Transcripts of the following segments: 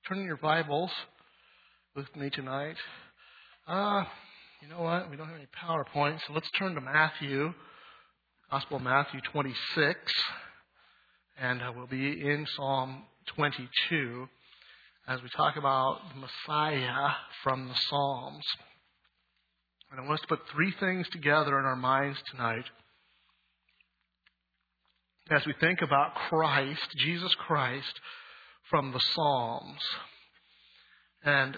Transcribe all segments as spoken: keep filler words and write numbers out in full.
turn in your Bibles with me tonight. Uh, you know what? We don't have any PowerPoint, so let's turn to Matthew, Gospel of Matthew twenty-six, and uh, we'll be in Psalm twenty-two as we talk about the Messiah from the Psalms. And I want us to put three things together in our minds tonight as we think about Christ, Jesus Christ, from the Psalms. And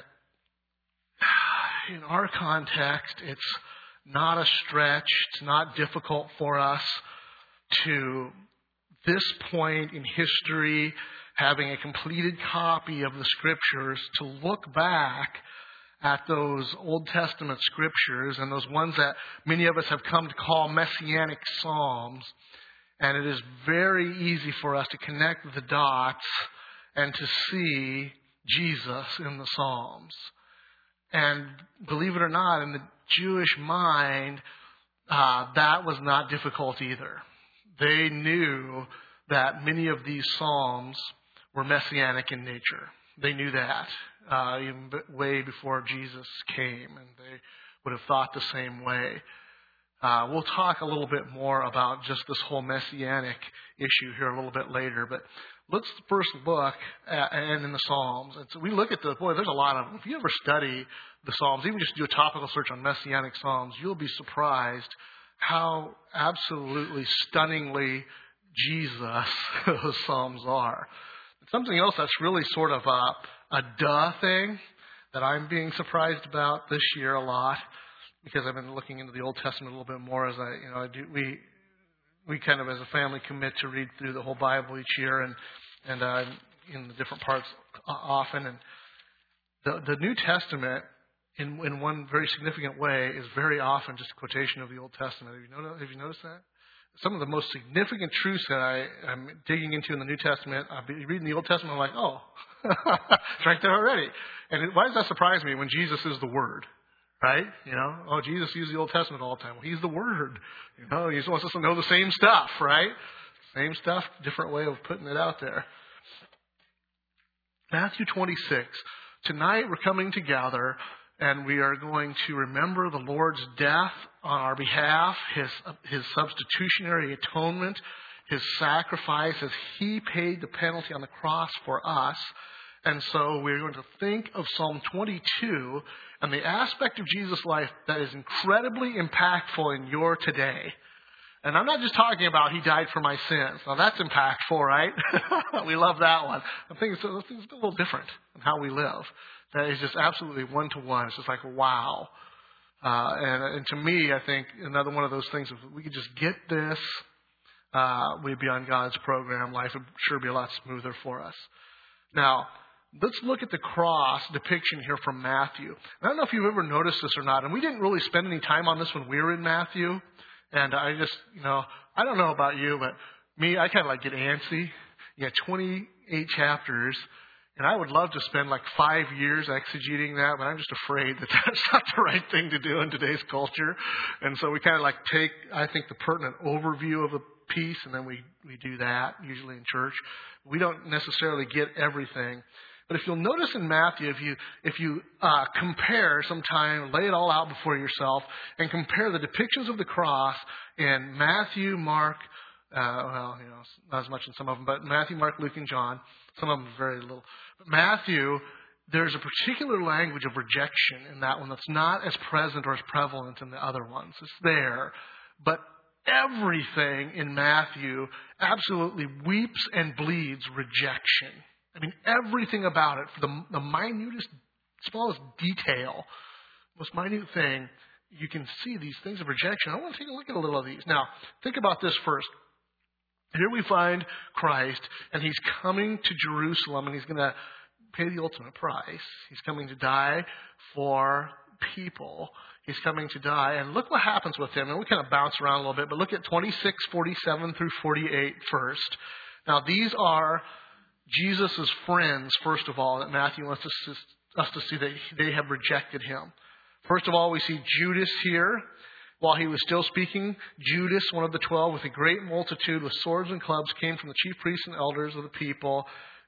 in our context, it's not a stretch, it's not difficult for us to this point in history, having a completed copy of the Scriptures, to look back at those Old Testament Scriptures and those ones that many of us have come to call Messianic Psalms. And it is very easy for us to connect the dots and to see Jesus in the Psalms. And believe it or not, in the Jewish mind, uh, that was not difficult either. They knew that many of these Psalms were messianic in nature. They knew that uh, even way before Jesus came, and they would have thought the same way. Uh, we'll talk a little bit more about just this whole messianic issue here a little bit later, but let's first look at, and in the Psalms. And so we look at the, boy, there's a lot of them. If you ever study the Psalms, even just do a topical search on messianic Psalms, you'll be surprised how absolutely stunningly Jesus those Psalms are. Something else that's really sort of a, a duh thing that I'm being surprised about this year a lot, because I've been looking into the Old Testament a little bit more as I, you know, I do, we we kind of as a family commit to read through the whole Bible each year, and and uh, in the different parts often. And the the New Testament, in in one very significant way, is very often just a quotation of the Old Testament. Have you noticed, have you noticed that? Some of the most significant truths that I am digging into in the New Testament, I'll be reading the Old Testament, I'm like, oh, it's right there already. And it, why does that surprise me when Jesus is the Word? Right? You know, oh, Jesus used the Old Testament all the time. Well, He's the Word. You know, He wants us to know the same stuff, right? Same stuff, different way of putting it out there. Matthew twenty-six. Tonight we're coming together and we are going to remember the Lord's death on our behalf, His, His substitutionary atonement, His sacrifice as He paid the penalty on the cross for us. And so we're going to think of Psalm twenty-two and the aspect of Jesus' life that is incredibly impactful in your today. And I'm not just talking about He died for my sins. Now that's impactful, right? We love that one. I'm thinking it's a little different in how we live. That is just absolutely one-to-one. It's just like, wow. Uh, and, and to me, I think another one of those things, if we could just get this, uh, we'd be on God's program. Life would sure be a lot smoother for us. Now, let's look at the cross depiction here from Matthew. I don't know if you've ever noticed this or not, and we didn't really spend any time on this when we were in Matthew. And I just, you know, I don't know about you, but me, I kind of like get antsy. You got twenty-eight chapters, and I would love to spend like five years exegeting that, but I'm just afraid that that's not the right thing to do in today's culture. And so we kind of like take, I think, the pertinent overview of a piece, and then we, we do that, usually in church. We don't necessarily get everything. But if you'll notice in Matthew, if you if you uh, compare sometime, lay it all out before yourself, and compare the depictions of the cross in Matthew, Mark, uh, well, you know, not as much in some of them, but Matthew, Mark, Luke, and John. Some of them very little. But Matthew, there's a particular language of rejection in that one that's not as present or as prevalent in the other ones. It's there, but everything in Matthew absolutely weeps and bleeds rejection. I mean, everything about it, for the, the minutest, smallest detail, most minute thing, you can see these things of rejection. I want to take a look at a little of these. Now, think about this first. Here we find Christ, and He's coming to Jerusalem, and He's going to pay the ultimate price. He's coming to die for people. He's coming to die, and look what happens with Him. And we kind of bounce around a little bit, but look at twenty-six, forty-seven through forty-eight first. Now, these are Jesus' friends, first of all, that Matthew wants us to, us to see that they have rejected Him. First of all, we see Judas here. While He was still speaking, Judas, one of the twelve, with a great multitude with swords and clubs, came from the chief priests and elders of the people.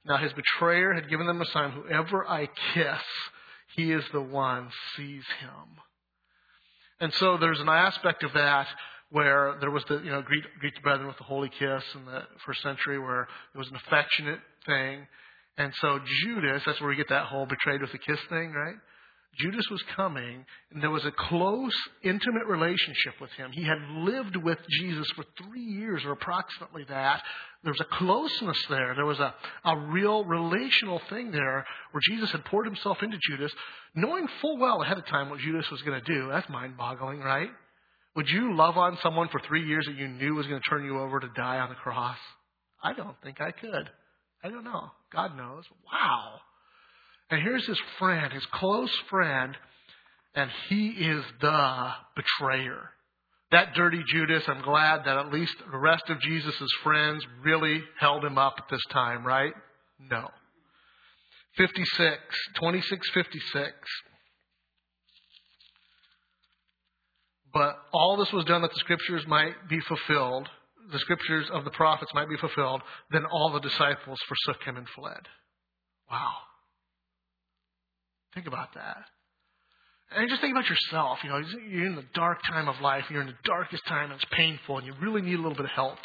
Now his betrayer had given them a sign, whoever I kiss, he is the one, seize him. And so there's an aspect of that where there was the, you know, greet, greet the brethren with the holy kiss in the first century, where it was an affectionate thing. And so Judas, that's where we get that whole betrayed with a kiss thing, right? Judas was coming, and there was a close, intimate relationship with him. He had lived with Jesus for three years, or approximately that. There was a closeness there. There was a, a real relational thing there where Jesus had poured himself into Judas, knowing full well ahead of time what Judas was going to do. That's mind-boggling, right? Would you love on someone for three years that you knew was going to turn you over to die on the cross? I don't think I could. I don't know. God knows. Wow. And here's his friend, his close friend, and he is the betrayer. That dirty Judas, I'm glad that at least the rest of Jesus' friends really held him up at this time, right? No. fifty-six, twenty-six fifty-six. But all this was done that the scriptures might be fulfilled, the scriptures of the prophets might be fulfilled, then all the disciples forsook him and fled. Wow. Think about that. And just think about yourself. You know, you're in the dark time of life. You're in the darkest time, and it's painful, and you really need a little bit of help.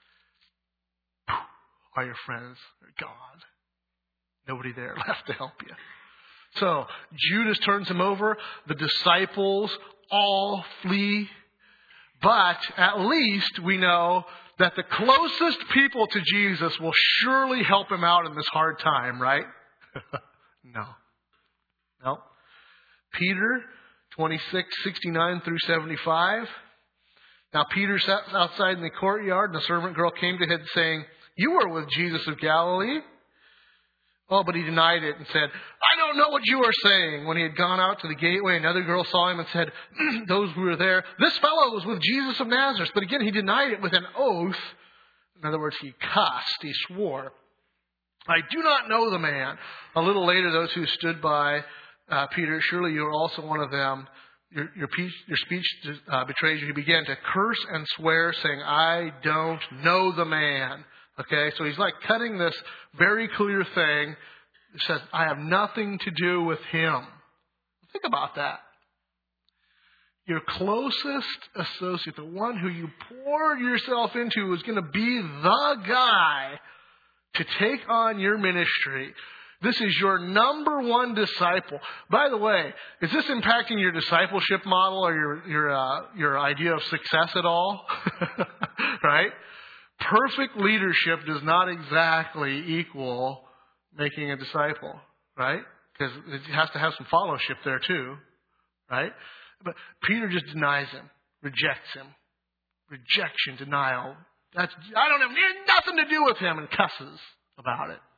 All your friends are gone. Nobody there left to help you. So Judas turns him over. The disciples all flee. But at least we know that the closest people to Jesus will surely help him out in this hard time, right? No. No. Peter, twenty-six, sixty-nine through seventy-five. Now Peter sat outside in the courtyard, and the servant girl came to him saying, "You were with Jesus of Galilee." Oh, but he denied it and said, "I don't know what you are saying." When he had gone out to the gateway, another girl saw him and said, those who were there, "This fellow was with Jesus of Nazareth." But again, he denied it with an oath. In other words, he cussed, he swore, "I do not know the man." A little later, those who stood by uh, Peter, "Surely you are also one of them. Your, your, peace, your speech uh, betrays you." He began to curse and swear, saying, "I don't know the man." Okay, so he's like cutting this very clear thing. It says, "I have nothing to do with him." Think about that. Your closest associate, the one who you poured yourself into, is going to be the guy to take on your ministry. This is your number one disciple. By the way, is this impacting your discipleship model or your your uh, your idea of success at all? Right? Perfect leadership does not exactly equal making a disciple, right? Because it has to have some fellowship there too, right? But Peter just denies him, rejects him. Rejection, denial. That's I don't have nothing to do with him, and cusses about it.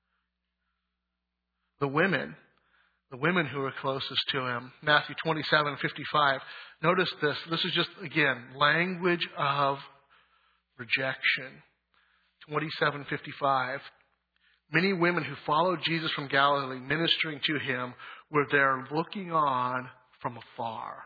The women, the women who are closest to him, Matthew twenty-seven fifty-five. Notice this. This is just, again, language of rejection. twenty-seven fifty-five. Many women who followed Jesus from Galilee, ministering to him, were there looking on from afar.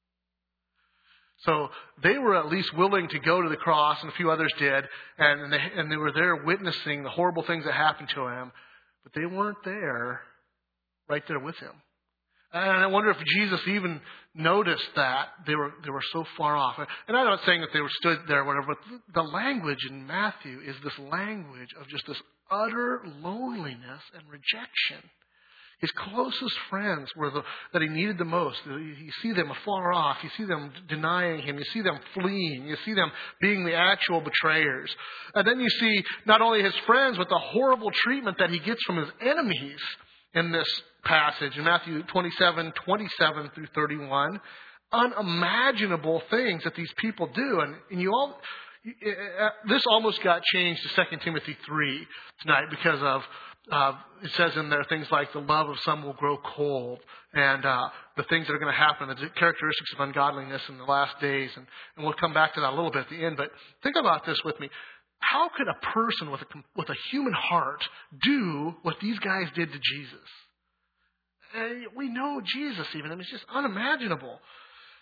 So they were at least willing to go to the cross, and a few others did, and they, and they were there witnessing the horrible things that happened to him, but they weren't there right there with him. And I wonder if Jesus even noticed that they were they were so far off. And I'm not saying that they were stood there or whatever, but the language in Matthew is this language of just this utter loneliness and rejection. His closest friends were the that he needed the most. You see them afar off. You see them denying him. You see them fleeing. You see them being the actual betrayers. And then you see not only his friends, but the horrible treatment that he gets from his enemies in this passage in Matthew twenty-seven, twenty-seven through thirty-one. Unimaginable things that these people do. And, and you all, this almost got changed to Second Timothy three tonight because of, uh, it says in there things like the love of some will grow cold, and uh, the things that are going to happen, the characteristics of ungodliness in the last days. And, and we'll come back to that a little bit at the end. But think about this with me. How could a person with a, with a human heart do what these guys did to Jesus? And we know Jesus even. I mean, it's just unimaginable.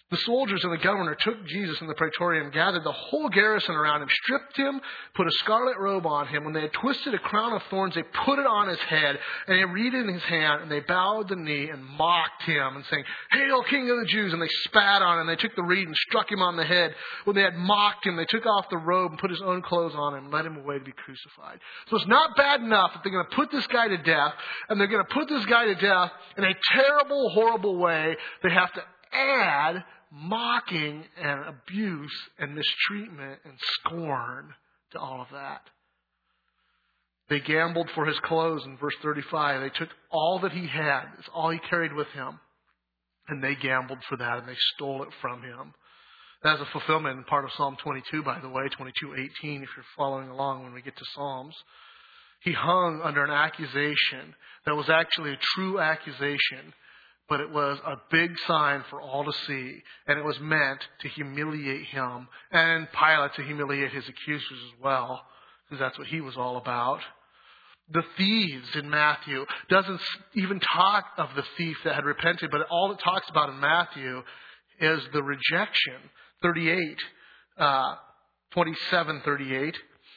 The soldiers and the governor took Jesus in the praetorium, gathered the whole garrison around him, stripped him, put a scarlet robe on him. When they had twisted a crown of thorns, they put it on his head, and he reed it in his hand, and they bowed the knee and mocked him, and saying, "Hail, King of the Jews!" And they spat on him. They took the reed and struck him on the head. When they had mocked him, they took off the robe and put his own clothes on him and led him away to be crucified. So it's not bad enough that they're going to put this guy to death, and they're going to put this guy to death in a terrible, horrible way. They have to add mocking and abuse and mistreatment and scorn to all of that. They gambled for his clothes in verse thirty-five. They took all that he had. It's all he carried with him. And they gambled for that, and they stole it from him. That's a fulfillment in part of Psalm twenty-two, by the way, twenty-two eighteen, if you're following along when we get to Psalms. He hung under an accusation that was actually a true accusation, but it was a big sign for all to see, and it was meant to humiliate him, and Pilate to humiliate his accusers as well, because that's what he was all about. The thieves in Matthew doesn't even talk of the thief that had repented, but all it talks about in Matthew is the rejection. thirty-eight, uh, twenty-seven, thirty-eight.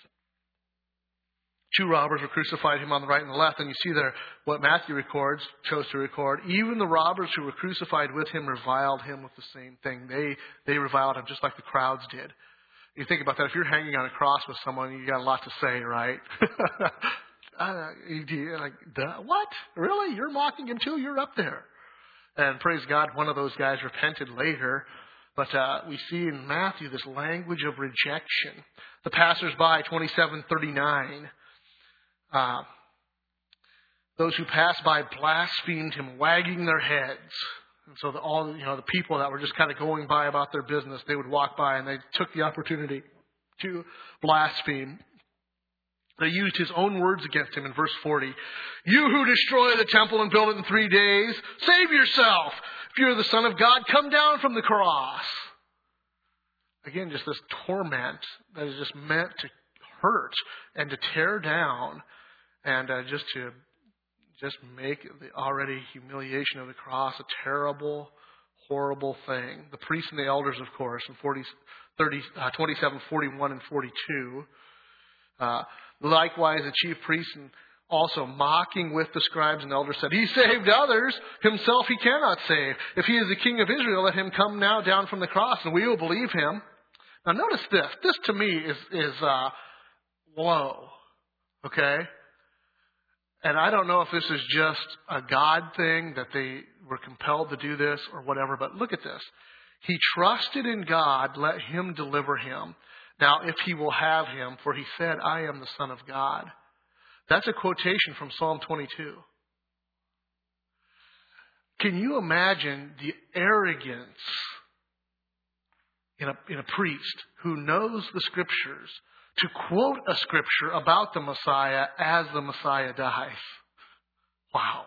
Two robbers were crucified him on the right and the left. And you see there what Matthew records, chose to record. Even the robbers who were crucified with him reviled him with the same thing. They they reviled him just like the crowds did. You think about that. If you're hanging on a cross with someone, you got a lot to say, right? uh, you, like, Duh, what? Really? You're mocking him too? You're up there. And praise God, one of those guys repented later. But uh, we see in Matthew this language of rejection. The passers-by, twenty-seven thirty-nine. Uh, those who passed by blasphemed him, wagging their heads. And so the, all you know, the people that were just kind of going by about their business, they would walk by and they took the opportunity to blaspheme. They used his own words against him in verse forty. "You who destroy the temple and build it in three days, save yourself. If you're the Son of God, come down from the cross." Again, just this torment that is just meant to hurt and to tear down. And uh, just to just make the already humiliation of the cross a terrible, horrible thing. The priests and the elders, of course, in forty, thirty, uh, twenty-seven, forty-one, and forty-two. Uh, likewise, the chief priests and also mocking with the scribes and elders said, "He saved others. Himself he cannot save. If he is the King of Israel, let him come now down from the cross, and we will believe him." Now notice this. This to me is, is uh, low. Okay? And I don't know if this is just a God thing that they were compelled to do this or whatever, but look at this. He trusted in God, let him deliver him. Now, if he will have him, for he said, "I am the Son of God." That's a quotation from Psalm twenty-two. Can you imagine the arrogance in a, in a priest who knows the Scriptures to quote a scripture about the Messiah as the Messiah dies? Wow.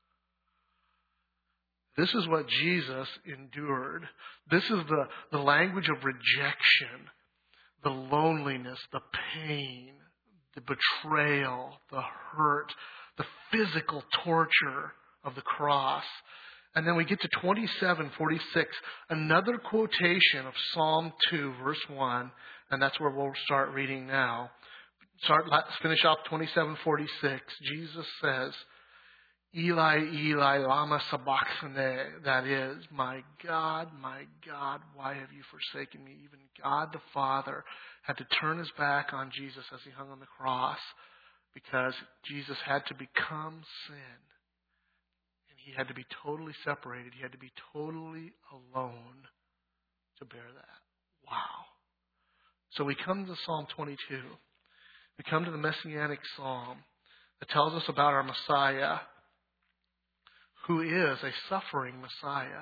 This is what Jesus endured. This is the, the language of rejection, the loneliness, the pain, the betrayal, the hurt, the physical torture of the cross. And then we get to twenty-seven forty-six, another quotation of Psalm two, verse one. And that's where we'll start reading now. Start, let's finish off twenty-seven forty-six. Jesus says, "Eli, Eli, lama sabachthani." That is, "My God, my God, why have you forsaken me?" Even God the Father had to turn his back on Jesus as he hung on the cross because Jesus had to become sin. And he had to be totally separated. He had to be totally alone to bear that. Wow. So we come to Psalm twenty-two. We come to the Messianic Psalm that tells us about our Messiah, who is a suffering Messiah.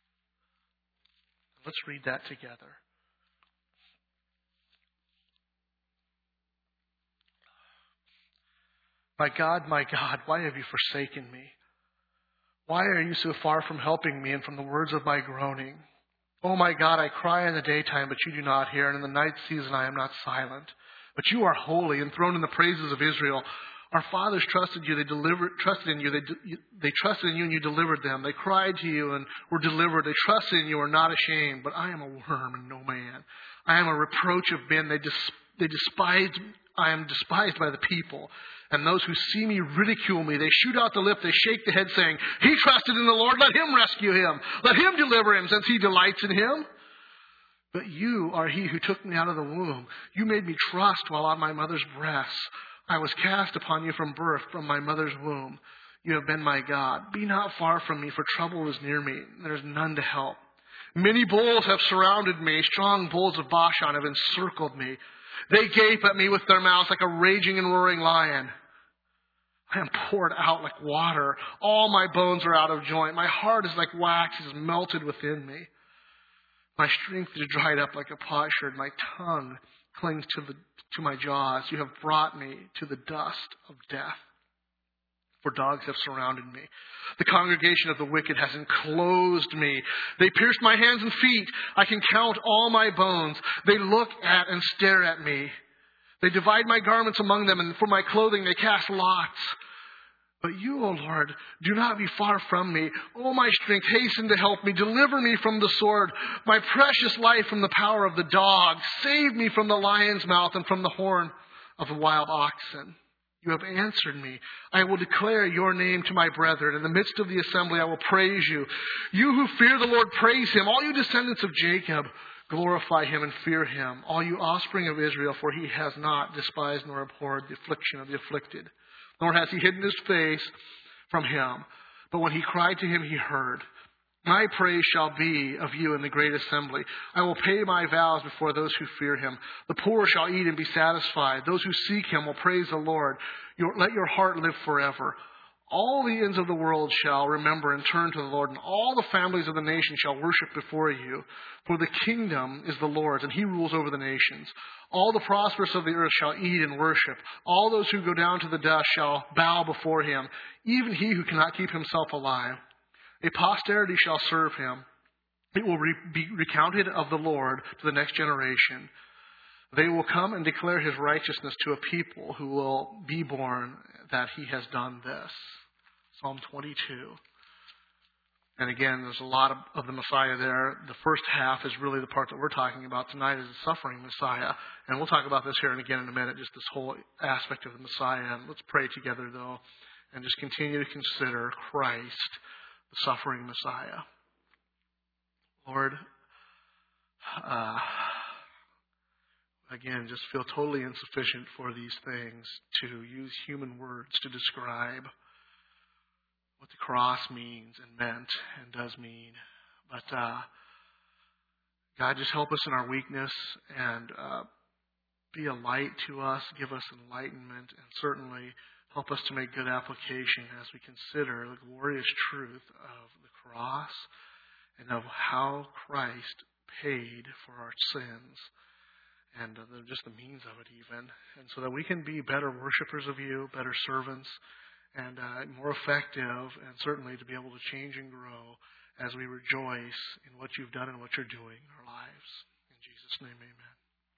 Let's read that together. "My God, my God, why have you forsaken me? Why are you so far from helping me and from the words of my groaning? Oh my God, I cry in the daytime, but you do not hear, and in the night season I am not silent. But you are holy, enthroned in the praises of Israel. Our fathers trusted you. They delivered, trusted in you. They, they trusted in you and you delivered them. They cried to you and were delivered. They trusted in you and were not ashamed. But I am a worm and no man. I am a reproach of men. They, dis, they despised, I am despised by the people. And those who see me ridicule me. They shoot out the lip. They shake the head saying, he trusted in the Lord. Let him rescue him. Let him deliver him since he delights in him. But you are he who took me out of the womb. You made me trust while on my mother's breasts. I was cast upon you from birth, from my mother's womb. You have been my God. Be not far from me, for trouble is near me. There is none to help. Many bulls have surrounded me. Strong bulls of Bashan have encircled me. They gape at me with their mouths like a raging and roaring lion. I am poured out like water. All my bones are out of joint. My heart is like wax, it is melted within me. My strength is dried up like a potsherd. My tongue clings to the to my jaws. You have brought me to the dust of death. For dogs have surrounded me. The congregation of the wicked has enclosed me. They pierced my hands and feet. I can count all my bones. They look at and stare at me. They divide my garments among them, and for my clothing they cast lots. But you, O Lord, do not be far from me. O my strength, hasten to help me. Deliver me from the sword, my precious life from the power of the dog. Save me from the lion's mouth and from the horn of the wild oxen. You have answered me. I will declare your name to my brethren. In the midst of the assembly, I will praise you. You who fear the Lord, praise him. All you descendants of Jacob, glorify him and fear him. All you offspring of Israel, for he has not despised nor abhorred the affliction of the afflicted. Nor has he hidden his face from him. But when he cried to him, he heard. My praise shall be of you in the great assembly. I will pay my vows before those who fear him. The poor shall eat and be satisfied. Those who seek him will praise the Lord. Your, let your heart live forever. All the ends of the world shall remember and turn to the Lord, and all the families of the nation shall worship before you. For the kingdom is the Lord's, and he rules over the nations. All the prosperous of the earth shall eat and worship. All those who go down to the dust shall bow before him, even he who cannot keep himself alive. A posterity shall serve him. It will re- be recounted of the Lord to the next generation. They will come and declare his righteousness to a people who will be born that he has done this. Psalm twenty-two. And again, there's a lot of, of the Messiah there. The first half is really the part that we're talking about tonight, is the suffering Messiah. And we'll talk about this here and again in a minute, just this whole aspect of the Messiah. And let's pray together, though, and just continue to consider Christ, the suffering Messiah. Lord, uh, again, just feel totally insufficient for these things to use human words to describe what the cross means and meant and does mean. But uh, God, just help us in our weakness and uh, be a light to us, give us enlightenment, and certainly help us to make good application as we consider the glorious truth of the cross and of how Christ paid for our sins and uh, the, just the means of it even. And so that we can be better worshipers of you, better servants, and uh, more effective, and certainly to be able to change and grow as we rejoice in what you've done and what you're doing in our lives. In Jesus' name, amen.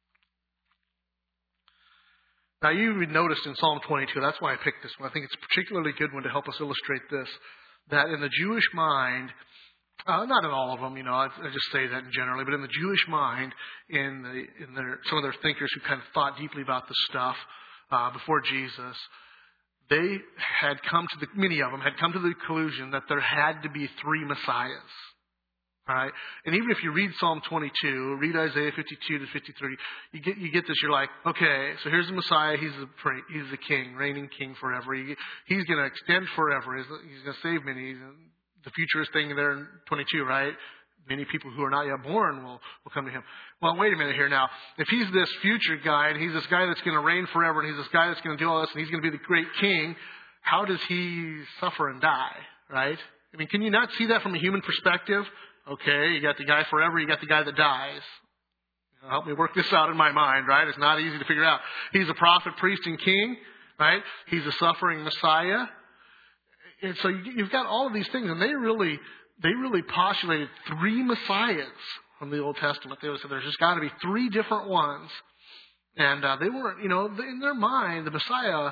Now, you noticed in Psalm twenty-two, that's why I picked this one. I think it's a particularly good one to help us illustrate this, that in the Jewish mind, uh, not in all of them, you know, I, I just say that in generally, but in the Jewish mind, in the in their some of their thinkers who kind of thought deeply about this stuff uh, before Jesus, they had come to the, many of them had come to the conclusion that there had to be three Messiahs. All right? And even if you read Psalm twenty-two, read Isaiah fifty-two to fifty-three, you get you get this, you're like, okay, so here's the Messiah, he's the he's the king, reigning king forever. He, he's going to extend forever. He's, he's going to save many. He's, the futurist thing there in twenty-two, right? Many people who are not yet born will, will come to him. Well, wait a minute here now. If he's this future guy, and he's this guy that's going to reign forever, and he's this guy that's going to do all this, and he's going to be the great king, how does he suffer and die, right? I mean, can you not see that from a human perspective? Okay, you got the guy forever, you got the guy that dies. You know, help me work this out in my mind, right? It's not easy to figure out. He's a prophet, priest, and king, right? He's a suffering Messiah. And so you've got all of these things, and they really... They really postulated three Messiahs from the Old Testament. They said there's just got to be three different ones. And uh, they weren't, you know, in their mind, the Messiah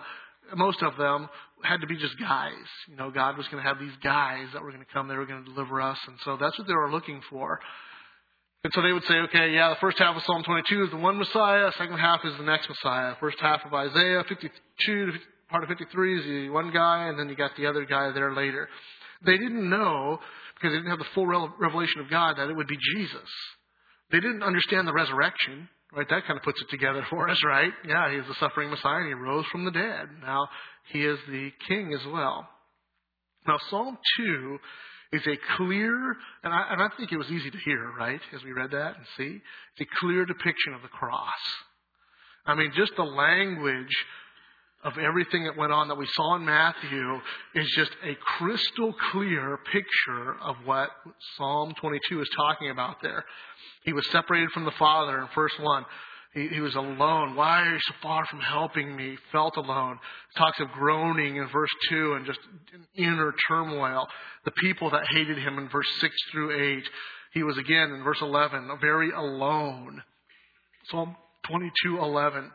most of them had to be just guys. You know, God was going to have these guys that were going to come. They were going to deliver us. And so that's what they were looking for. And so they would say, okay, yeah, the first half of Psalm twenty-two is the one Messiah. Second half is the next Messiah. First half of Isaiah fifty-two, part of fifty-three is the one guy, and then you got the other guy there later. They didn't know, because they didn't have the full revelation of God, that it would be Jesus. They didn't understand the resurrection. Right, that kind of puts it together for us, right? Yeah, he is the suffering Messiah, and he rose from the dead. Now, he is the king as well. Now, Psalm two is a clear, and I, and I think it was easy to hear, right, as we read that and see. It's a clear depiction of the cross. I mean, just the language of everything that went on that we saw in Matthew is just a crystal clear picture of what Psalm twenty-two is talking about there. He was separated from the Father in verse one. He, he was alone. Why are you so far from helping me? He felt alone. It talks of groaning in verse two and just inner turmoil. The people that hated him in verse six through eight. He was again in verse eleven, very alone. Psalm twenty-two eleven.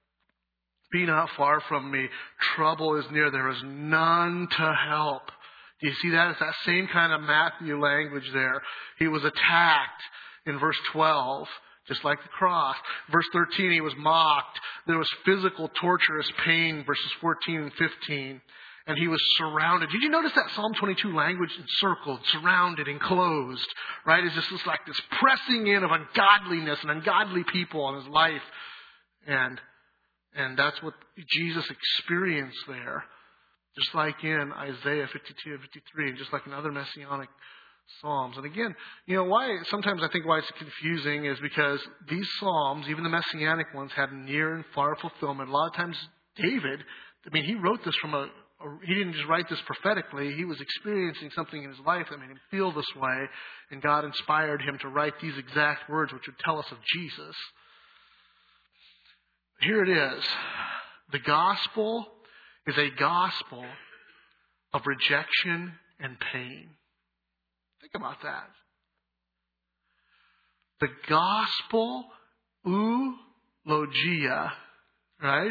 Be not far from me. Trouble is near. There is none to help. Do you see that? It's that same kind of Matthew language there. He was attacked in verse twelve, just like the cross. Verse thirteen, he was mocked. There was physical, torturous pain, verses fourteen and fifteen. And he was surrounded. Did you notice that Psalm twenty-two language? Encircled, surrounded, enclosed. Right? It's just this, like this pressing in of ungodliness and ungodly people in his life. And And that's what Jesus experienced there. Just like in Isaiah fifty-two and fifty-three, and just like in other messianic psalms. And again, you know, why sometimes I think why it's confusing is because these psalms, even the messianic ones, had near and far fulfillment. A lot of times David, I mean, he wrote this from a, a he didn't just write this prophetically. He was experiencing something in his life that made him feel this way. And God inspired him to write these exact words, which would tell us of Jesus. Here it is. The gospel is a gospel of rejection and pain. Think about that. The gospel, eulogia, right?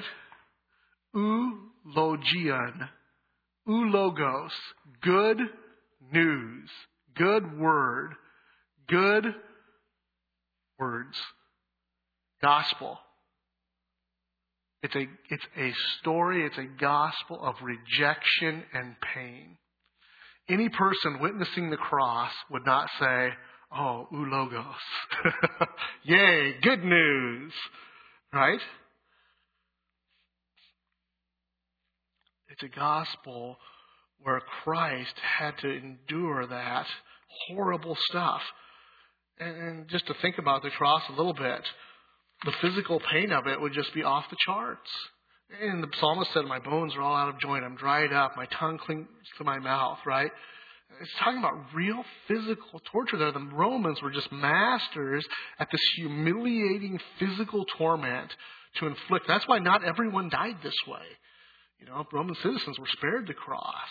Eulogion. Eulogos. Good news. Good word. Good words. Gospel. It's a, it's a story, it's a gospel of rejection and pain. Any person witnessing the cross would not say, oh, eulogos. Yay, good news. Right? It's a gospel where Christ had to endure that horrible stuff. And just to think about the cross a little bit, the physical pain of it would just be off the charts. And the psalmist said, my bones are all out of joint. I'm dried up. My tongue clings to my mouth, right? It's talking about real physical torture there. The Romans were just masters at this humiliating physical torment to inflict. That's why not everyone died this way. You know, Roman citizens were spared the cross.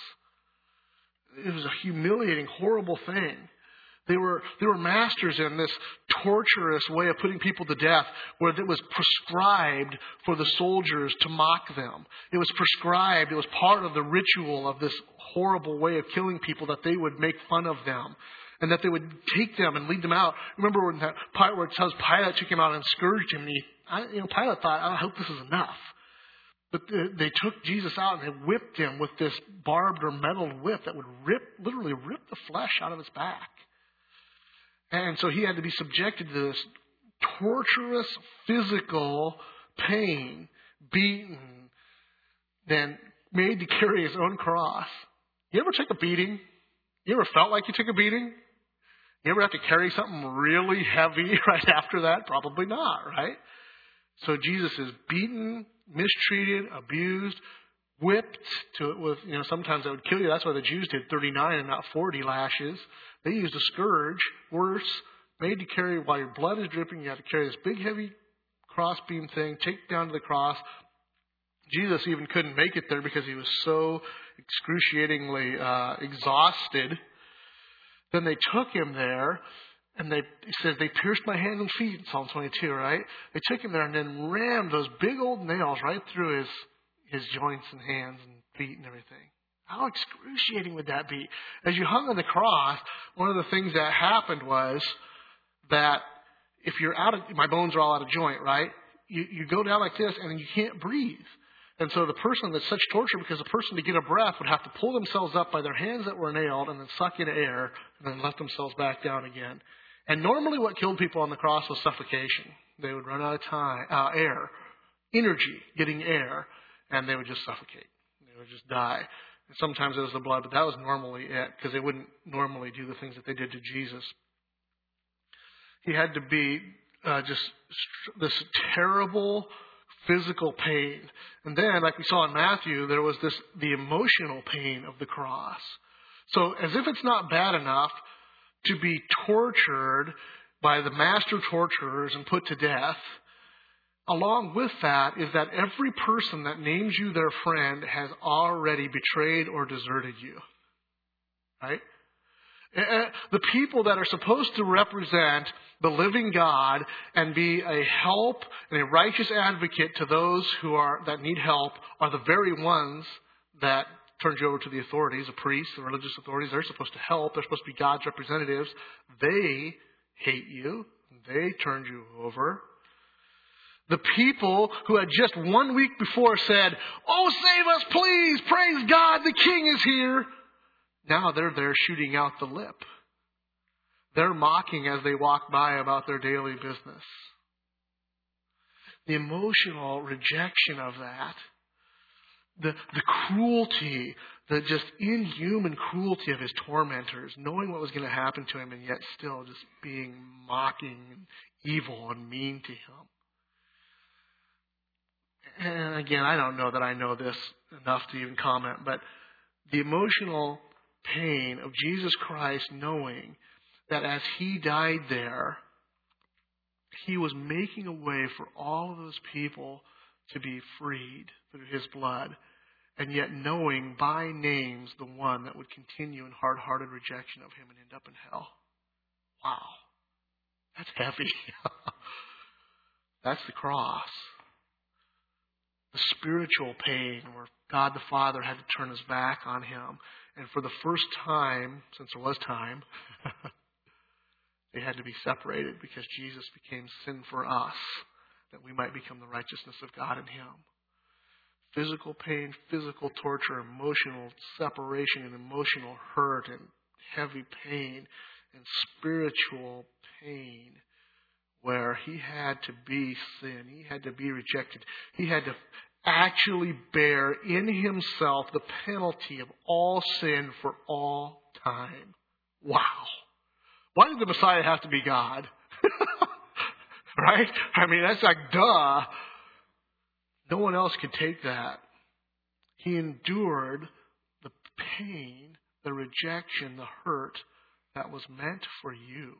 It was a humiliating, horrible thing. They were they were masters in this torturous way of putting people to death, where it was prescribed for the soldiers to mock them. It was prescribed, it was part of the ritual of this horrible way of killing people, that they would make fun of them and that they would take them and lead them out. Remember when that part where it says Pilate took him out and scourged him, and he, I, you know, Pilate thought, I hope this is enough. But they took Jesus out and they whipped him with this barbed or metal whip that would rip, literally rip the flesh out of his back. And so he had to be subjected to this torturous physical pain, beaten, then made to carry his own cross. You ever take a beating? You ever felt like you took a beating? You ever have to carry something really heavy right after that? Probably not, right? So Jesus is beaten, mistreated, abused, whipped to it with, you know, sometimes that would kill you. That's why the Jews did thirty-nine and not forty lashes. They used a scourge, worse, made to carry while your blood is dripping. You have to carry this big, heavy crossbeam thing, take down to the cross. Jesus even couldn't make it there because he was so excruciatingly uh, exhausted. Then they took him there, and they he says they pierced my hands and feet in Psalm twenty-two, right? They took him there and then rammed those big old nails right through his his joints and hands and feet and everything. How excruciating would that be? As you hung on the cross, one of the things that happened was that if you're out of, my bones are all out of joint, right? You, you go down like this and you can't breathe. And so the person, that's such torture because the person to get a breath would have to pull themselves up by their hands that were nailed and then suck in air and then let themselves back down again. And normally what killed people on the cross was suffocation. They would run out of time, uh, air, energy, getting air, and they would just suffocate. They would just die. And sometimes it was the blood, but that was normally it because they wouldn't normally do the things that they did to Jesus. He had to be uh, just this terrible physical pain. And then, like we saw in Matthew, there was this the emotional pain of the cross. So as if it's not bad enough to be tortured by the master torturers and put to death, along with that is that every person that names you their friend has already betrayed or deserted you. Right? The people that are supposed to represent the living God and be a help and a righteous advocate to those who are that need help are the very ones that turned you over to the authorities, the priests, the religious authorities. They're supposed to help. They're supposed to be God's representatives. They hate you. They turned you over. The people who had just one week before said, "Oh, save us, please. Praise God. The King is here." Now they're there shooting out the lip. They're mocking as they walk by about their daily business. The emotional rejection of that, the, the cruelty, the just inhuman cruelty of his tormentors, knowing what was going to happen to him and yet still just being mocking and evil and mean to him. And again, I don't know that I know this enough to even comment, but the emotional pain of Jesus Christ knowing that as he died there, he was making a way for all of those people to be freed through his blood, and yet knowing by names the one that would continue in hard-hearted rejection of him and end up in hell. Wow. That's heavy. That's the cross. The spiritual pain where God the Father had to turn his back on him. And for the first time, since there was time, they had to be separated because Jesus became sin for us, that we might become the righteousness of God in him. Physical pain, physical torture, emotional separation and emotional hurt and heavy pain and spiritual pain where he had to be sin. He had to be rejected. He had to actually bear in himself the penalty of all sin for all time. Wow. Why did the Messiah have to be God? Right? I mean, that's like, duh. No one else could take that. He endured the pain, the rejection, the hurt that was meant for you.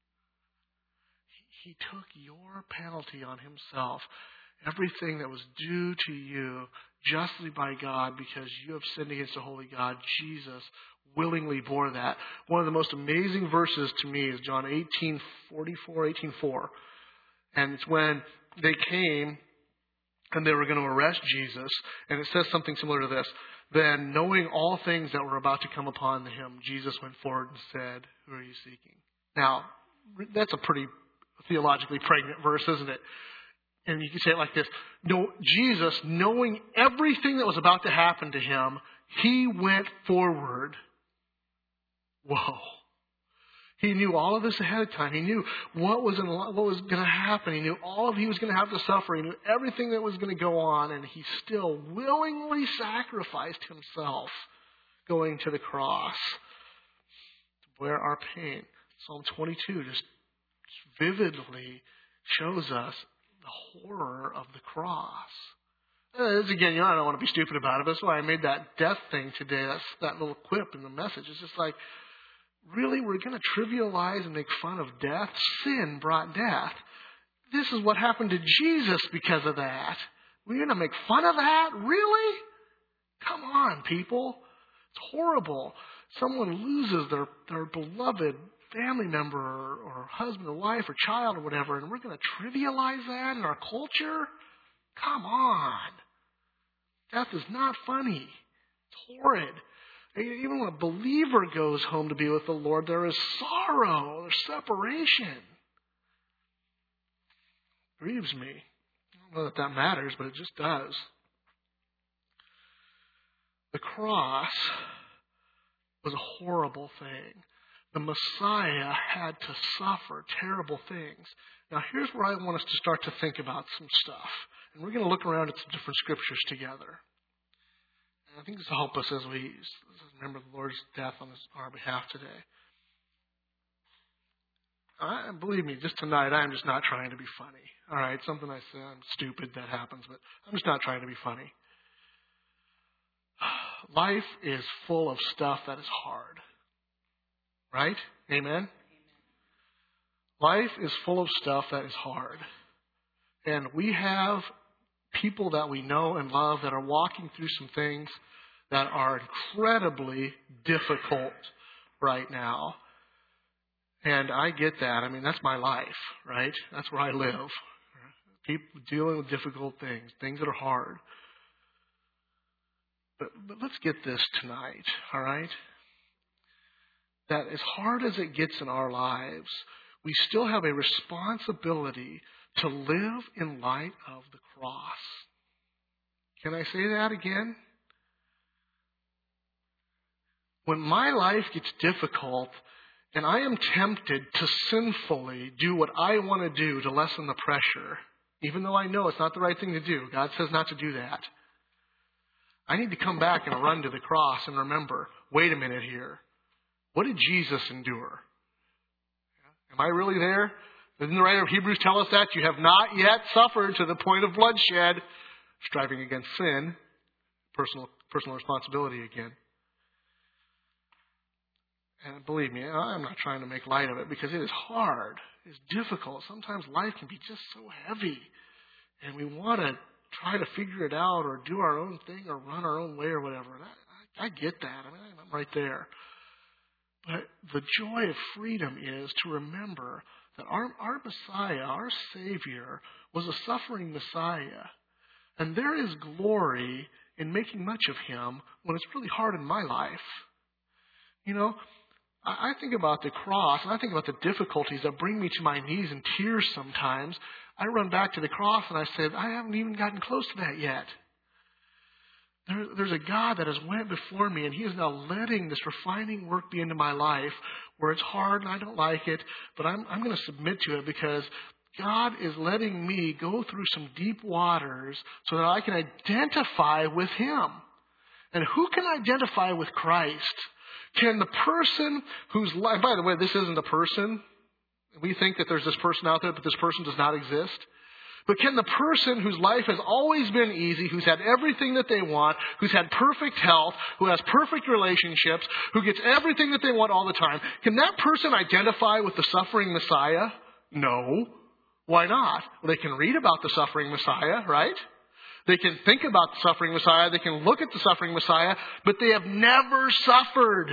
He took your penalty on himself. Everything that was due to you justly by God because you have sinned against the holy God, Jesus willingly bore that. One of the most amazing verses to me is John eighteen forty-four, eighteen four. And it's when they came and they were going to arrest Jesus. And it says something similar to this. Then, knowing all things that were about to come upon him, Jesus went forward and said, "Who are you seeking?" Now, that's a pretty theologically pregnant verse, isn't it? And you can say it like this. No, Jesus, knowing everything that was about to happen to him, he went forward. Whoa. He knew all of this ahead of time. He knew what was in, what was going to happen. He knew all of he was going to have to suffer. He knew everything that was going to go on, and he still willingly sacrificed himself going to the cross to bear our pain. Psalm twenty-two just vividly shows us the horror of the cross. Uh, this again, you know, I don't want to be stupid about it, but that's why I made that death thing today. That's that little quip in the message. It's just like, really, we're going to trivialize and make fun of death? Sin brought death. This is what happened to Jesus because of that. We're going to make fun of that? Really? Come on, people. It's horrible. Someone loses their, their beloved family member or, or husband or wife or child or whatever, and we're going to trivialize that in our culture? Come on. Death is not funny. It's horrid. Even when a believer goes home to be with the Lord, there is sorrow. There's separation. It grieves me. I don't know that that matters, but it just does. The cross was a horrible thing. The Messiah had to suffer terrible things. Now, here's where I want us to start to think about some stuff. And we're going to look around at some different scriptures together. And I think this will help us as we remember the Lord's death on our behalf today. I, believe me, just tonight, I'm just not trying to be funny. All right, something I say, I'm stupid, that happens, but I'm just not trying to be funny. Life is full of stuff that is hard. Right? Amen? Amen? Life is full of stuff that is hard. And we have people that we know and love that are walking through some things that are incredibly difficult right now. And I get that. I mean, that's my life, right? That's where I live. People dealing with difficult things, things that are hard. But, but let's get this tonight, all right? That as hard as it gets in our lives, we still have a responsibility to live in light of the cross. Can I say that again? When my life gets difficult and I am tempted to sinfully do what I want to do to lessen the pressure, even though I know it's not the right thing to do, God says not to do that, I need to come back and run to the cross and remember, wait a minute here. What did Jesus endure? Am I really there? Doesn't the writer of Hebrews tell us that? You have not yet suffered to the point of bloodshed, striving against sin, personal personal responsibility again. And believe me, I'm not trying to make light of it because it is hard. It's difficult. Sometimes life can be just so heavy. And we want to try to figure it out or do our own thing or run our own way or whatever. And I, I get that. I mean, I'm right there. But the joy of freedom is to remember that our, our Messiah, our Savior, was a suffering Messiah. And there is glory in making much of Him when it's really hard in my life. You know, I, I think about the cross, and I think about the difficulties that bring me to my knees in tears sometimes. I run back to the cross and I said, I haven't even gotten close to that yet. There, there's a God that has went before me, and He is now letting this refining work be into my life where it's hard and I don't like it, but I'm, I'm going to submit to it because God is letting me go through some deep waters so that I can identify with Him. And who can identify with Christ? Can the person whose life, by the way, this isn't a person. We think that there's this person out there, but this person does not exist. But can the person whose life has always been easy, who's had everything that they want, who's had perfect health, who has perfect relationships, who gets everything that they want all the time, can that person identify with the suffering Messiah? No. Why not? Well, they can read about the suffering Messiah, right? They can think about the suffering Messiah. They can look at the suffering Messiah, but they have never suffered.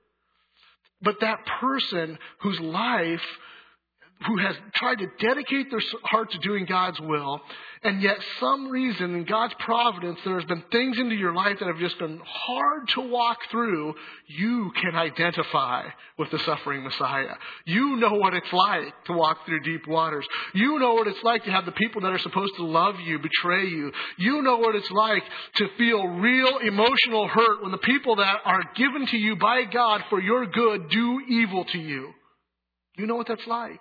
But that person whose life, who has tried to dedicate their heart to doing God's will, and yet some reason in God's providence there has been things into your life that have just been hard to walk through, you can identify with the suffering Messiah. You know what it's like to walk through deep waters. You know what it's like to have the people that are supposed to love you betray you. You know what it's like to feel real emotional hurt when the people that are given to you by God for your good do evil to you. You know what that's like.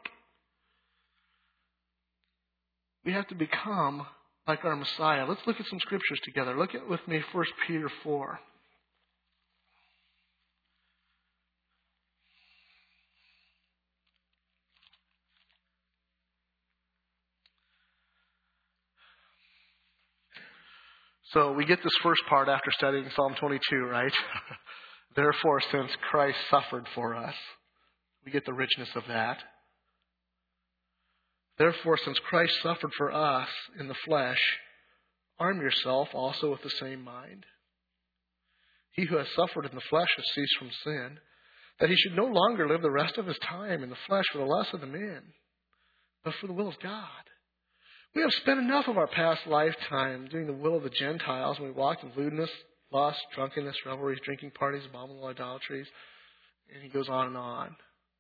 We have to become like our Messiah. Let's look at some scriptures together. Look at with me First Peter four. So we get this first part after studying Psalm twenty-two, right? Therefore, since Christ suffered for us, we get the richness of that. Therefore, since Christ suffered for us in the flesh, arm yourself also with the same mind. He who has suffered in the flesh has ceased from sin, that he should no longer live the rest of his time in the flesh for the lust of the men, but for the will of God. We have spent enough of our past lifetime doing the will of the Gentiles when we walked in lewdness, lust, drunkenness, revelries, drinking parties, abominable idolatries, and he goes on and on.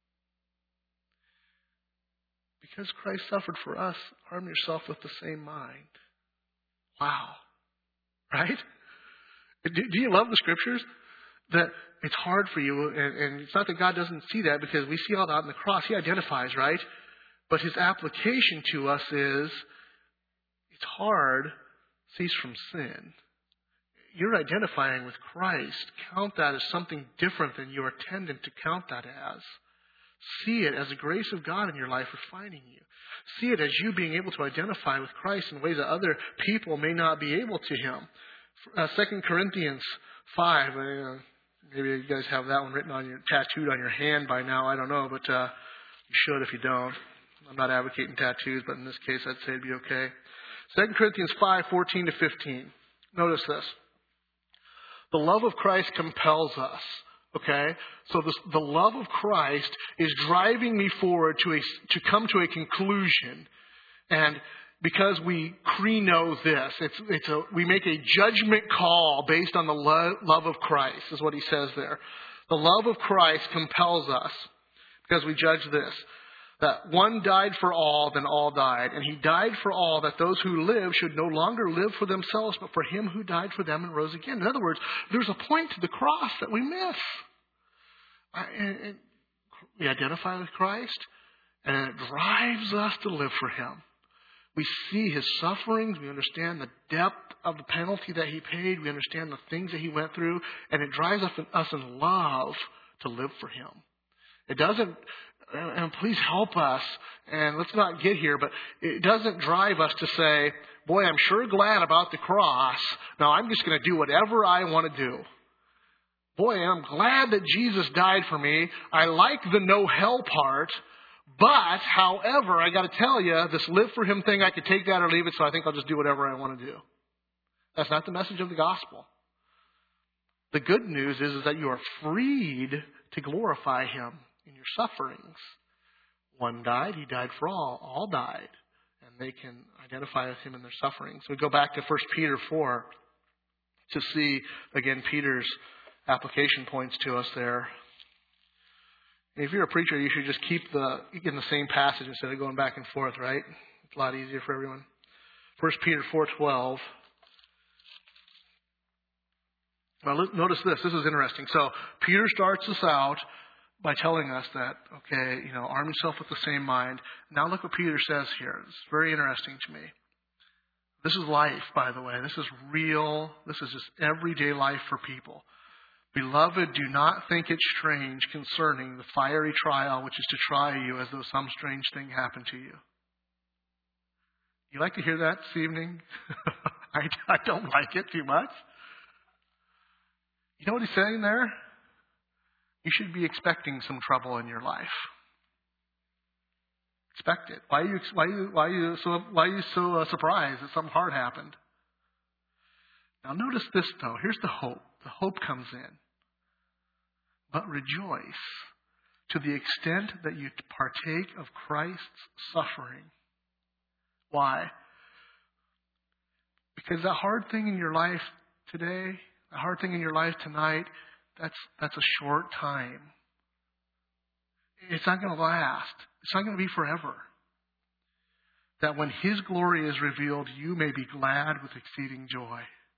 Because Christ suffered for us, arm yourself with the same mind. Wow. Right? Do, do you love the Scriptures? That it's hard for you, and, and it's not that God doesn't see that, because we see all that on the cross. He identifies, right? But his application to us is, it's hard, cease from sin. You're identifying with Christ. Count that as something different than you are tended to count that as. See it as the grace of God in your life refining you. See it as you being able to identify with Christ in ways that other people may not be able to him. Uh, Second Corinthians five, uh, maybe you guys have that one written on your, tattooed on your hand by now, I don't know, but uh, you should if you don't. I'm not advocating tattoos, but in this case I'd say it'd be okay. Second Corinthians five, fourteen to fifteen. Notice this. The love of Christ compels us. Okay? So this, the love of Christ is driving me forward to a, to come to a conclusion. And because we pre-know this, it's, it's a, we make a judgment call based on the lo- love of Christ, is what he says there. The love of Christ compels us because we judge this, that one died for all, then all died. And he died for all, that those who live should no longer live for themselves, but for him who died for them and rose again. In other words, there's a point to the cross that we miss. And, and we identify with Christ, and it drives us to live for him. We see his sufferings. We understand the depth of the penalty that he paid. We understand the things that he went through, and it drives us in love to live for him. It doesn't, and please help us, and let's not get here, but it doesn't drive us to say, boy, I'm sure glad about the cross. Now I'm just going to do whatever I want to do. Boy, I'm glad that Jesus died for me. I like the no hell part. But, however, I got to tell you, this live for him thing, I could take that or leave it, so I think I'll just do whatever I want to do. That's not the message of the gospel. The good news is, is that you are freed to glorify him in your sufferings. One died, he died for all. All died. And they can identify with him in their sufferings. So we go back to First Peter four to see, again, Peter's application points to us there. If you're a preacher, you should just keep the in the same passage instead of going back and forth, right? It's a lot easier for everyone. First Peter four twelve. Well, notice this. This is interesting. So Peter starts us out by telling us that, okay, you know, arm yourself with the same mind. Now look what Peter says here. It's very interesting to me. This is life, by the way. This is real. This is just everyday life for people. Beloved, do not think it strange concerning the fiery trial which is to try you as though some strange thing happened to you. You like to hear that this evening? I, I don't like it too much. You know what he's saying there? You should be expecting some trouble in your life. Expect it. Why are you, why are you, why are you so, why are you so uh, surprised that something hard happened? Now notice this though. Here's the hope. The hope comes in. But rejoice to the extent that you partake of Christ's suffering. Why? Because that hard thing in your life today, the hard thing in your life tonight, that's that's a short time. It's not going to last. It's not going to be forever. That when his glory is revealed, you may be glad with exceeding joy.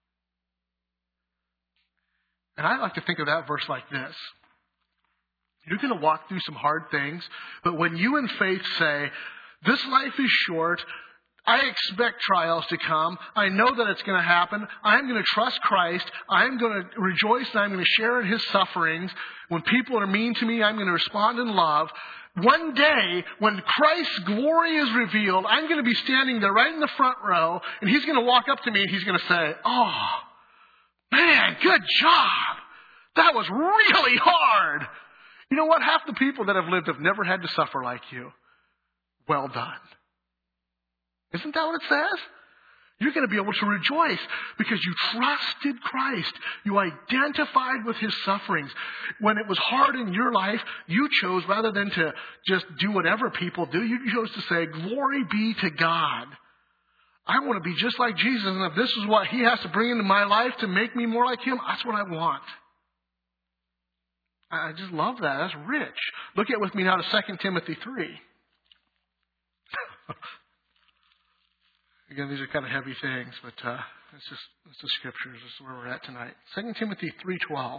And I like to think of that verse like this. You're going to walk through some hard things, but when you in faith say, this life is short, I expect trials to come, I know that it's going to happen, I'm going to trust Christ, I'm going to rejoice and I'm going to share in his sufferings. When people are mean to me, I'm going to respond in love. One day, when Christ's glory is revealed, I'm going to be standing there right in the front row, and he's going to walk up to me and he's going to say, oh, man, good job. That was really hard. You know what? Half the people that have lived have never had to suffer like you. Well done. Isn't that what it says? You're going to be able to rejoice because you trusted Christ. You identified with his sufferings. When it was hard in your life, you chose, rather than to just do whatever people do, you chose to say, glory be to God. I want to be just like Jesus, and if this is what he has to bring into my life to make me more like him, that's what I want. I just love that. That's rich. Look at with me now to Second Timothy three. Again, these are kind of heavy things, but uh, it's just it's the scriptures. This is where we're at tonight. Second Timothy three twelve.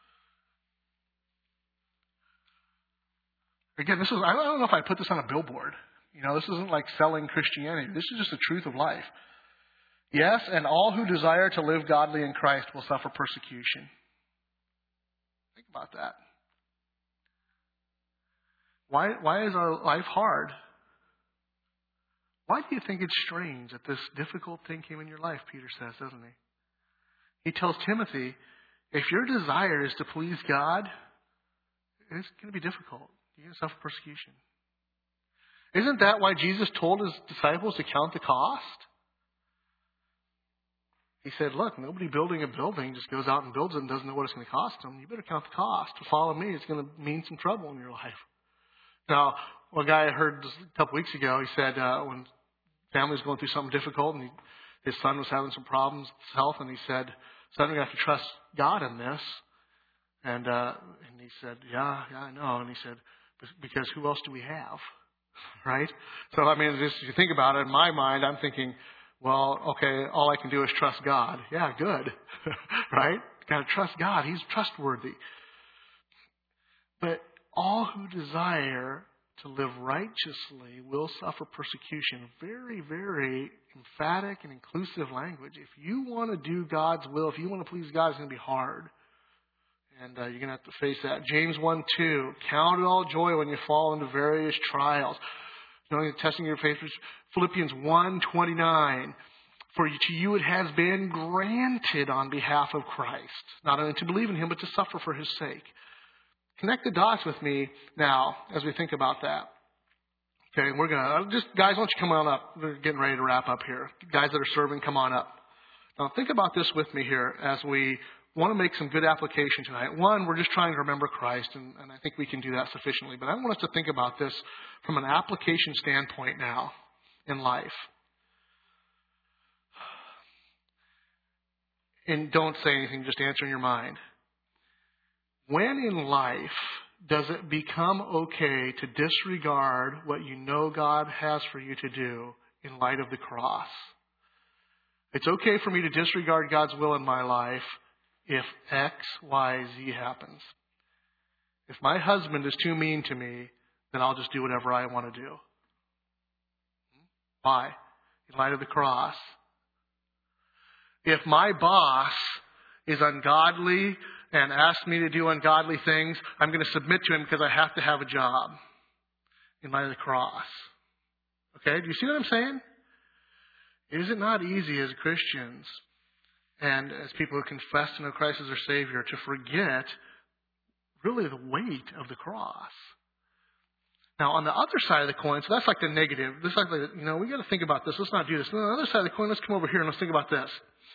Again, this is I don't know if I put this on a billboard. You know, this isn't like selling Christianity. This is just the truth of life. Yes, and all who desire to live godly in Christ will suffer persecution. Think about that. Why, why is our life hard? Why do you think it's strange that this difficult thing came in your life, Peter says, doesn't he? He tells Timothy, if your desire is to please God, it's going to be difficult. You're going to suffer persecution. Isn't that why Jesus told his disciples to count the cost? He said, look, nobody building a building just goes out and builds it and doesn't know what it's going to cost them. You better count the cost. To follow me, it's going to mean some trouble in your life. Now, one guy I heard just a couple weeks ago, he said uh, when family was going through something difficult and he, his son was having some problems with his health, and he said, son, we have to trust God in this. And, uh, and he said, yeah, yeah, I know. And he said, because who else do we have? Right? So, I mean, just if you think about it, in my mind, I'm thinking, well, okay, all I can do is trust God. Yeah, good. Right? Got to trust God. He's trustworthy. But all who desire to live righteously will suffer persecution. Very, very emphatic and inclusive language. If you want to do God's will, if you want to please God, it's going to be hard. And uh, you're going to have to face that. James one two, count it all joy when you fall into various trials. You know, testing your faith. Philippians one twenty-nine, for to you it has been granted on behalf of Christ, not only to believe in him, but to suffer for his sake. Connect the dots with me now as we think about that. Okay, we're going to, just guys, why don't you come on up? We're getting ready to wrap up here. Guys that are serving, come on up. Now think about this with me here as we want to make some good application tonight. One, we're just trying to remember Christ, and, and I think we can do that sufficiently. But I want us to think about this from an application standpoint now in life. And don't say anything, just answer in your mind. When in life does it become okay to disregard what you know God has for you to do in light of the cross? It's okay for me to disregard God's will in my life if X, Y, Z happens. If my husband is too mean to me, then I'll just do whatever I want to do. Why? In light of the cross. If my boss is ungodly and asks me to do ungodly things, I'm going to submit to him because I have to have a job. In light of the cross. Okay, do you see what I'm saying? Is it not easy as Christians and as people who confess to know Christ as their Savior to forget really the weight of the cross? Now, on the other side of the coin, so that's like the negative. This is like, the, you know, we got to think about this. Let's not do this. And on the other side of the coin, let's come over here and let's think about this.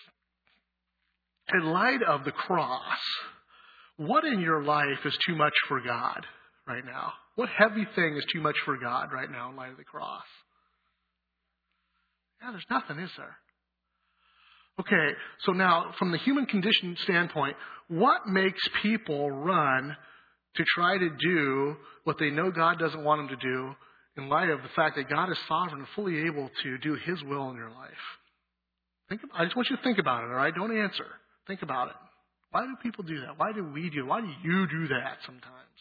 In light of the cross, what in your life is too much for God right now? What heavy thing is too much for God right now in light of the cross? Yeah, there's nothing, is there? Okay, so now from the human condition standpoint, what makes people run to try to do what they know God doesn't want them to do in light of the fact that God is sovereign and fully able to do his will in your life? Think, I just want you to think about it, all right? Don't answer. Think about it. Why do people do that? Why do we do it? Why do you do that sometimes?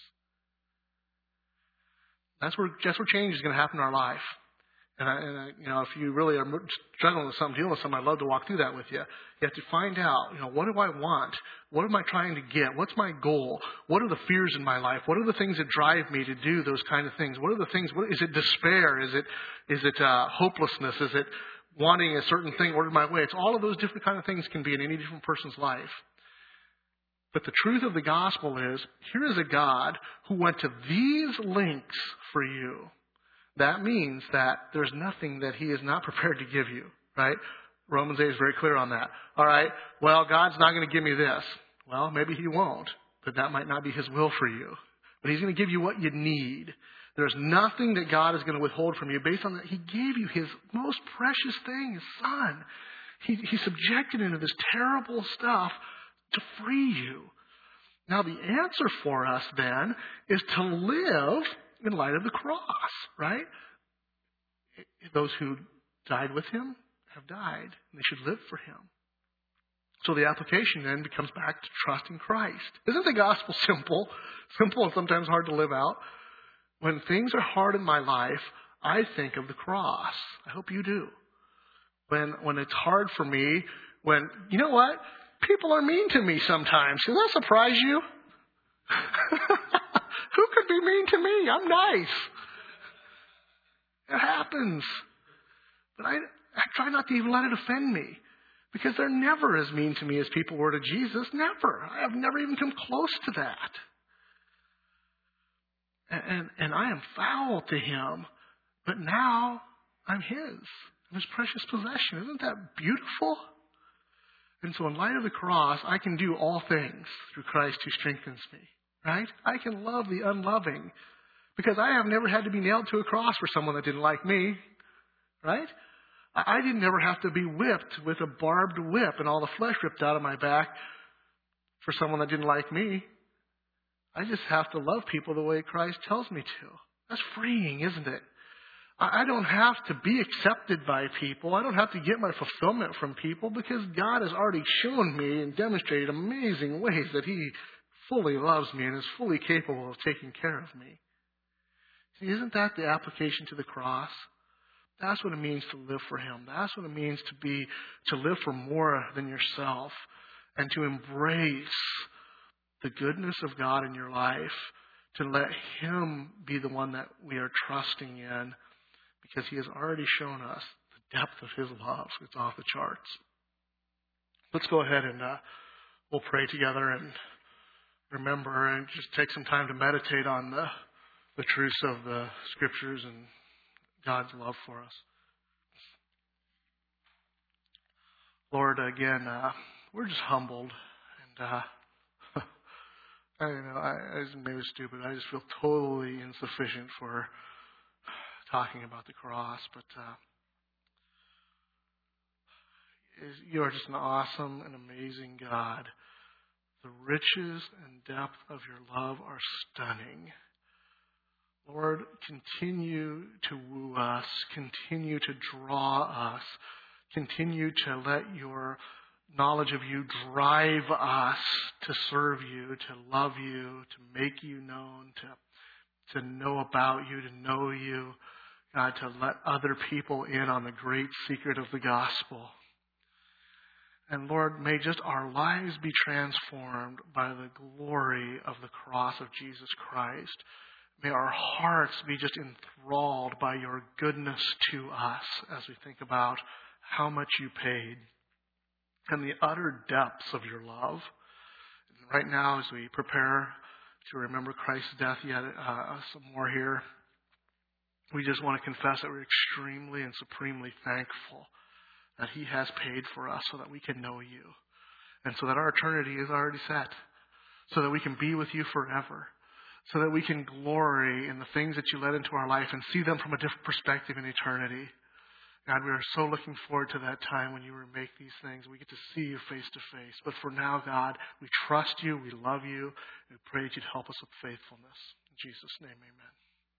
That's where, that's where change is going to happen in our life. And, I, and I, you know, if you really are struggling with something, dealing with something, I'd love to walk through that with you. You have to find out, you know, what do I want? What am I trying to get? What's my goal? What are the fears in my life? What are the things that drive me to do those kind of things? What are the things? What, is it despair? Is it is it uh, hopelessness? Is it wanting a certain thing ordered my way? It's all of those different kind of things can be in any different person's life. But the truth of the gospel is, here is a God who went to these lengths for you. That means that there's nothing that he is not prepared to give you, right? Romans eight is very clear on that. All right, well, God's not going to give me this. Well, maybe he won't, but that might not be his will for you. But he's going to give you what you need. There's nothing that God is going to withhold from you based on that. He gave you his most precious thing, his son. He, he subjected into this terrible stuff to free you. Now, the answer for us then is to live in light of the cross, right? Those who died with him have died, and they should live for him. So the application then becomes back to trusting Christ. Isn't the gospel simple? Simple and sometimes hard to live out. When things are hard in my life, I think of the cross. I hope you do. When when it's hard for me, when, you know what? People are mean to me sometimes. Does that surprise you? Who could be mean to me? I'm nice. It happens. But I, I try not to even let it offend me. Because they're never as mean to me as people were to Jesus. Never. I have never even come close to that. And, and, and I am foul to him. But now I'm his. I'm his precious possession. Isn't that beautiful? And so in light of the cross, I can do all things through Christ who strengthens me. Right? I can love the unloving. Because I have never had to be nailed to a cross for someone that didn't like me. Right? I didn't ever have to be whipped with a barbed whip and all the flesh ripped out of my back for someone that didn't like me. I just have to love people the way Christ tells me to. That's freeing, isn't it? I don't have to be accepted by people. I don't have to get my fulfillment from people because God has already shown me and demonstrated amazing ways that he fully loves me and is fully capable of taking care of me. See, isn't that the application to the cross? That's what it means to live for him. That's what it means to be, to live for more than yourself and to embrace the goodness of God in your life, to let him be the one that we are trusting in because he has already shown us the depth of his love. It's off the charts. Let's go ahead and uh, we'll pray together and remember and just take some time to meditate on the, the truths of the scriptures and God's love for us. Lord, again, uh, we're just humbled. And uh, I don't know, I, I just maybe stupid. I just feel totally insufficient for talking about the cross. But uh, you are just an awesome and amazing God. The riches and depth of your love are stunning. Lord, continue to woo us, continue to draw us, continue to let your knowledge of you drive us to serve you, to love you, to make you known, to, to know about you, to know you, God, to let other people in on the great secret of the gospel. And Lord, may just our lives be transformed by the glory of the cross of Jesus Christ. May our hearts be just enthralled by your goodness to us as we think about how much you paid and the utter depths of your love. And right now, as we prepare to remember Christ's death yet uh, some more here, we just want to confess that we're extremely and supremely thankful that he has paid for us so that we can know you and so that our eternity is already set, so that we can be with you forever, so that we can glory in the things that you let into our life and see them from a different perspective in eternity. God, we are so looking forward to that time when you remake these things. We get to see you face to face. But for now, God, we trust you, we love you, and we pray that you'd help us with faithfulness. In Jesus' name, amen.